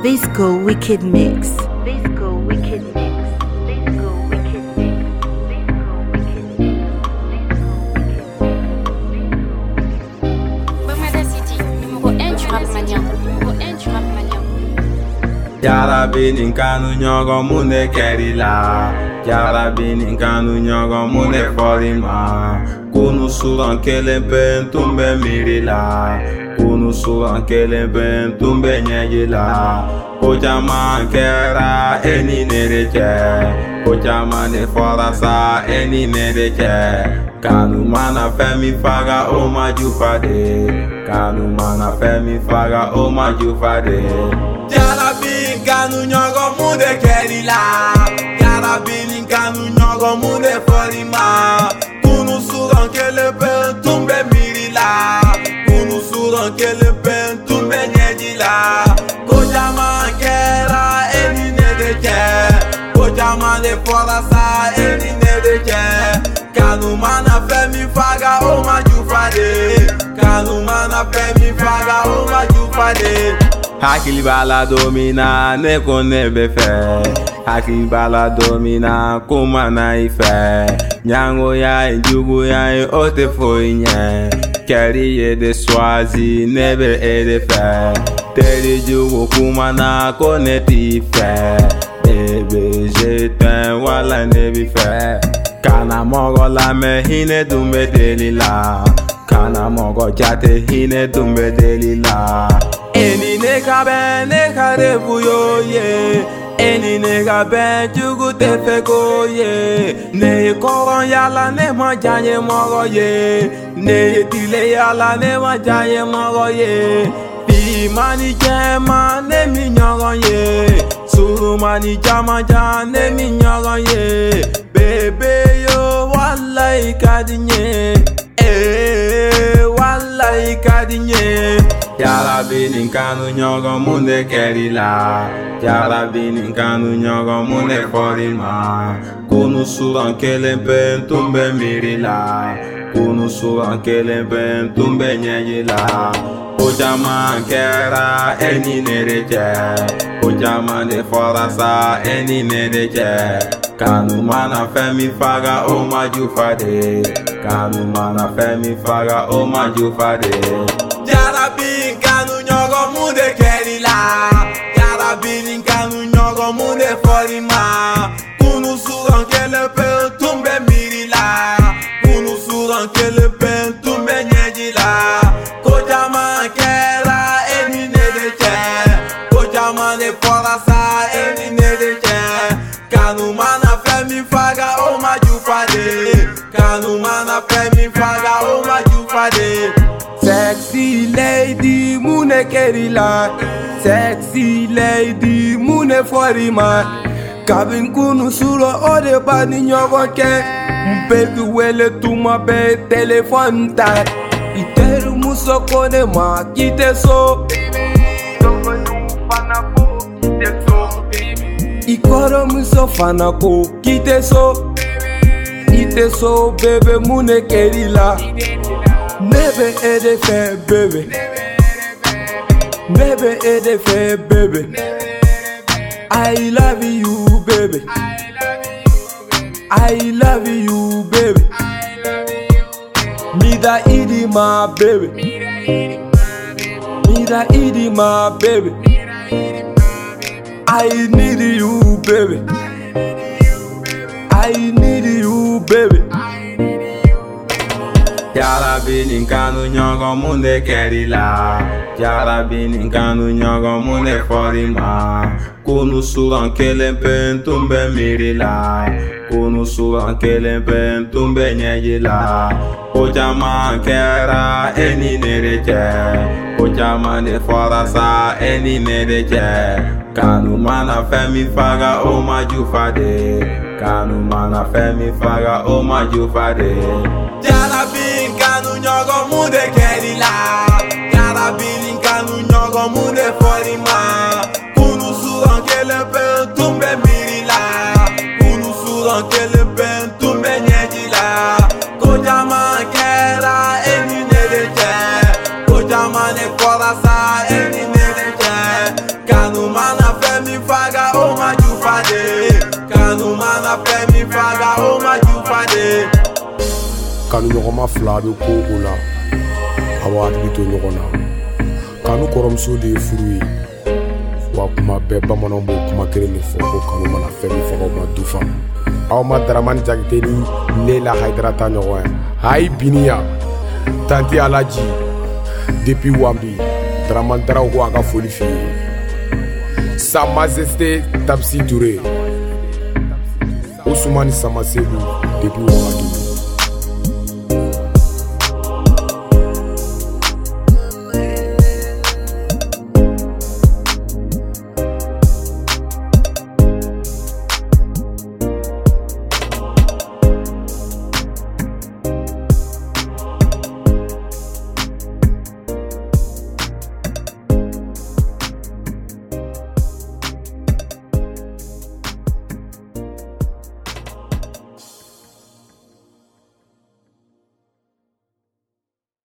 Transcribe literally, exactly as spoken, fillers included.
Bisco Wicked Mix. Bisco Wicked Mix. Bisco Wicked Mix. Bisco Wicked Mix. Bomada City, numéro un du rap mania. Numéro un du rap mania. Yarabi ninkanu nyogo mune kerila. Yarabi ninkanu nyogo mune forima. Kunu suran kelempen tumbe mirila. Kunu suran kelempen tumbe nyejila. Ojama kera eni nereche. Ojama ne forasa eni nereche. Kanu mana femi faga o majufade. Kanu mana femi faga o majufade. Yarabi kanu nyogo mude kerila. Yarabi kanu nyogo mude forima. Kunu suran kelempen tumbe mirila. Kunu suran kelempen tumbe nyejila. Kojama kera eni nereche. Kojama ne forasa eni nereche. Kanu mana femi faga o majufade. Kanu mana femi faga o majufade. Hakili bala domina ne kone befe. Hakili bala domina kuma na ife. Nyango ya njugu ya ote foinye. Keri ye de swazi nebe ede fe. Teri jugu kuma na kone tife. Bebe jeten wala nebi fe. Kana mogo la me hine dumbe delila. Kana mogo jate hine dumbe delila. Eni nega ben nega rebuyo ye. Eni nega ben jugu te feko ye. Ne koron yala ne manjanye moro ye. Ne tile yala ne manjanye moro ye. Fi mani jema ne mi nyoron ye. Suru mani jama jan ne mi nyoron ye. Bebe yo wallahi kadinye. Eh wallahi kadinye. Yarabi ninkanu nyogo munde kerila. Yarabi ninkanu nyogo munde forima. Kunu suran kelempen tumbe mirila. Kunu suran kelempen tumbe nyejila. Ojama kera eni nereche. Ojama de forasa eni nereche. Kanu mana femi faga o majufade. Kanu mana femi faga o majufade. Yarabi kanu nyogo mude kerila. Yarabi kanu nyogo mude forima. Kunu suran kelempen tumbe mirila. Kunu suran kelempen tumbe nyejila. Kojama kera eni nereche. Kojama ne forasa eni nereche. Kanu mana femi faga o majufade. Kanu mana femi faga o majufade. Sexy lady mune kerila. Sexy lady mune forima. Kabin kunu suro ode bani nyogo ke. Baby wele tuma be telephone ta. Iteru muso kone ma kite so. Ikoro muso fana ko kite so. Ite so bebe mune kerila. Nebe ede fe bebe. Nebe ede fe bebe. I love you baby. I love you baby. Mida idi my baby. Mida idi my baby. I need you baby. I need you baby. Yarabi ninkanu nyogo munde kerila. Yarabi ninkanu nyogo munde forima. Kunu suran kelempen tumbe mirila. Kunu suran kelempen tumbe nyejila. Ojama kera eni nereche. Ojama ne forasa eni nereche. Kanu mana femi faga o majufade. Kanu mana femi faga o majufade. Yarabi kanu nyogo mude kerila. Yarabi kanu nyogo mude forima. Kunu suran kelempen tumbe mirila. Kunu suran kelempen tumbe nyejila. Kojama kera eni nereche. Kojama ne forasa eni nereche. Kanu mana ma fɛn min faga o ma jufa de. Kanu ɲɔgɔn ma fila bɛ ko o la a b'a hakili to ɲɔgɔn na. Kanu kɔrɔmuso de ye furu ye wa kuma bɛɛ bamananw b'o kuma kelen de fɔ ko kanu mana fɛn min faga o ma dufa. Aw ma Daramani Jakite ni Leila Hayidarata ɲɔgɔn ye hayi biniya tanti Alaji depuis Wambi Daramani Daraw ko a ka foli f'i ye. Sa Majesté Tapsi Touré Ousmane Samasedu depuis Wagadu.